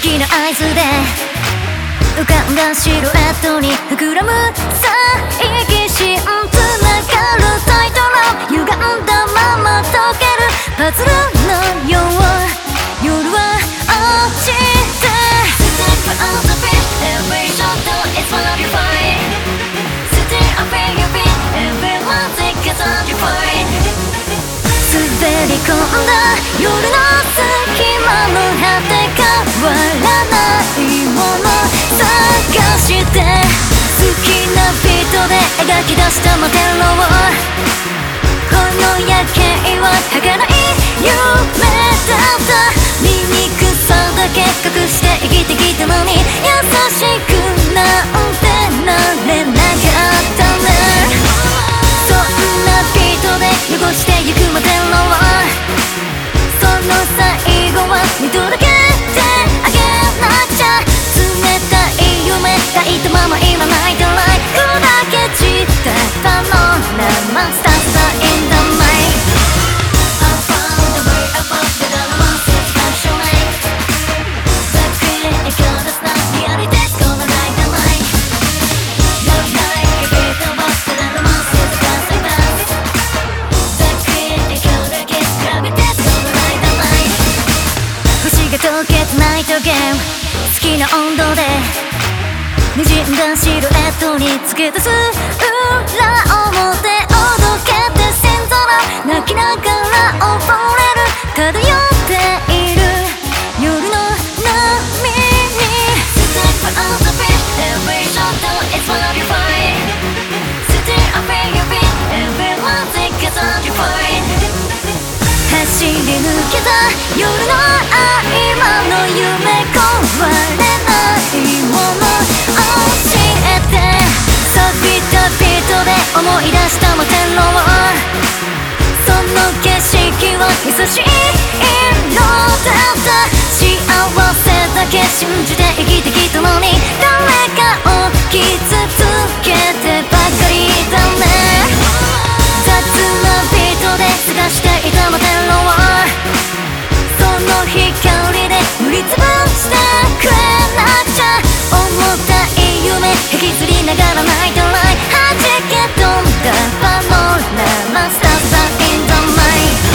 きな合図で浮かんだシルエットに膨らむ再起心つながるタイトル歪んだまま溶けるパズルのよう夜は落ちて Step on the beat every shot is one of your fight Stay up in your feet everyone take a on your fight 滑り込んだ夜の隙間の果て変わらないもの探して好きなビートで描き出したモテロをこの夜景は儚い夢だった醜さだけ隠して生きてきたのに優しくなんてなれなかったねそんなビートで汚してゆくモテロその最後は二度だけであげなくちゃ冷たい夢抱いたまま今泣いてない砕け散ったパノラマスタートin the mind I found the way above the romantic fashion night The critical does not reality is gonna light the light Love like a bit above the romantic fashion night The critical that gets gravity is gonna light the light 星が溶けてナイトゲーム好きな温度で滲んだシルエットにつけ出す裏表おどけて星空泣きながら溺れる漂っている夜の波に Step on the beat every shot is one of your fight Stay up in your feet everyone take a on your fight 走り抜けた夜の合間の夢壊れないもの教えて錆びたビートで思い出したモテロその景色は優しい色だった幸せだけ信じて生きてきたのに誰かを傷つけてばかりだね雑なビートで探していたモテロその光で塗りつぶしてくれなくちゃ重たい夢引きずりながら泣いてない弾け飛んだパノラマスタートin the mind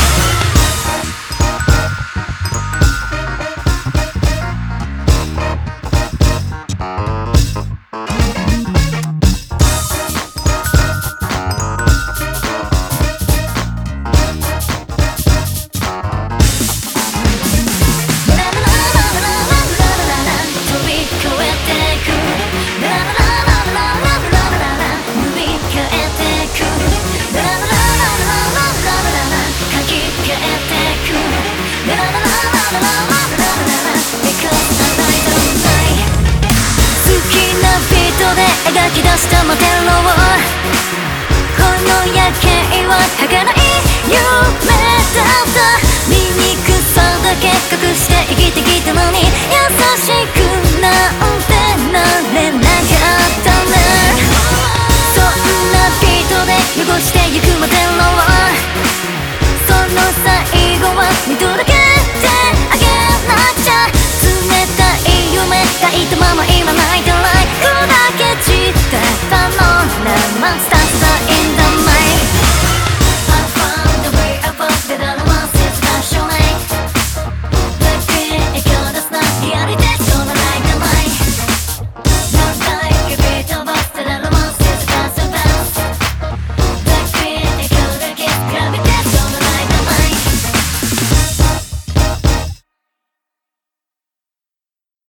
描き出したモテロこの夜景は儚い夢だった醜さだけ隠して生きてきたのに優しくなん